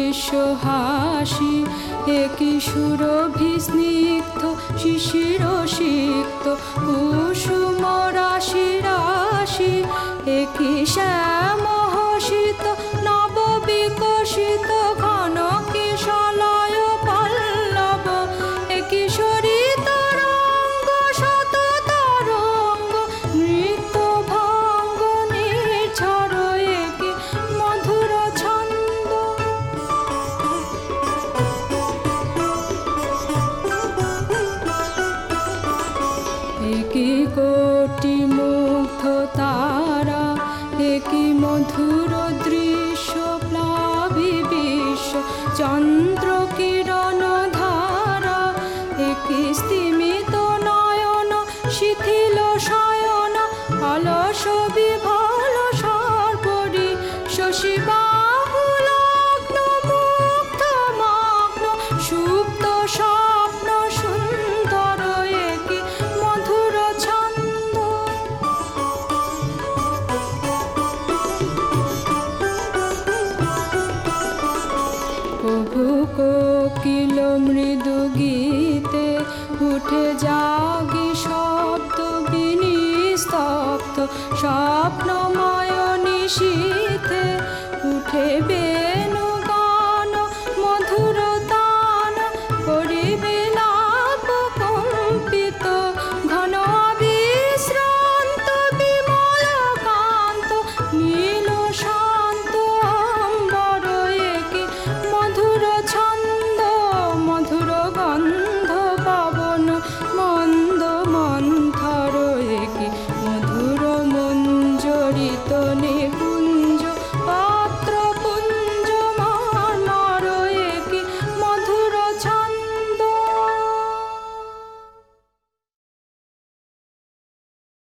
দৃশ্য হাসি, একই সুরভি স্নিগ্ধ শিশির সিক্ত কুসুম রাশি রাশি, একই শ্যাম হসিত নব বিকশিত ঘন কিশলয় পল্লব, একই সরিত রঙ্গ শত তরঙ্গ নৃত্য ভঙ্গ নির্ঝর, একই মধুর ছন্দ। একই কোটি মুগ্ধ তারা, একই মধুর দৃশ্য প্লাবী বিশ্ব চন্দ্র কিরণ ধারা, একই স্তিমিত নয়ন শিথিল শয়ন অলস বিভল সর্বরি, শশী বাহুল মুগ্ধ মগ্ন সুপ্ত স্বপ্ন সুন্দর, একই মধুর ছন্দ। কভু কোকিল মৃদু গীতে উঠে জাগি শব্দ বিনিস্তব্ধ, স্বপ্নময় নিশীথে উঠে